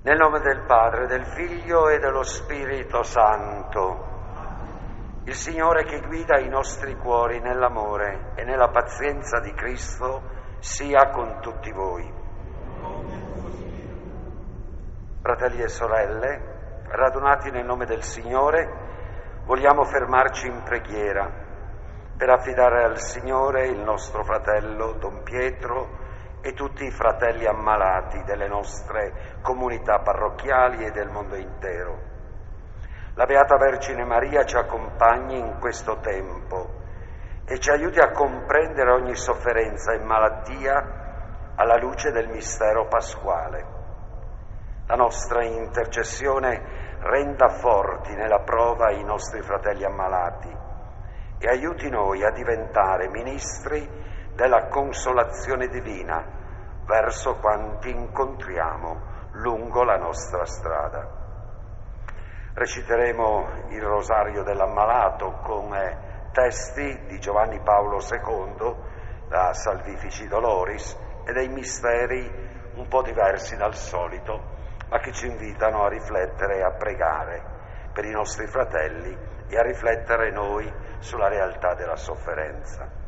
Nel nome del Padre, del Figlio e dello Spirito Santo. Il Signore che guida i nostri cuori nell'amore e nella pazienza di Cristo sia con tutti voi. Fratelli e sorelle, radunati nel nome del Signore, vogliamo fermarci in preghiera per affidare al Signore il nostro fratello Don Pietro e tutti i fratelli ammalati delle nostre comunità parrocchiali e del mondo intero. La Beata Vergine Maria ci accompagni in questo tempo e ci aiuti a comprendere ogni sofferenza e malattia alla luce del mistero pasquale. La nostra intercessione renda forti nella prova i nostri fratelli ammalati e aiuti noi a diventare ministri della consolazione divina verso quanti incontriamo lungo la nostra strada. Reciteremo il Rosario dell'Ammalato con testi di Giovanni Paolo II, da Salvifici Doloris, e dei misteri un po' diversi dal solito, ma che ci invitano a riflettere e a pregare per i nostri fratelli e a riflettere noi sulla realtà della sofferenza.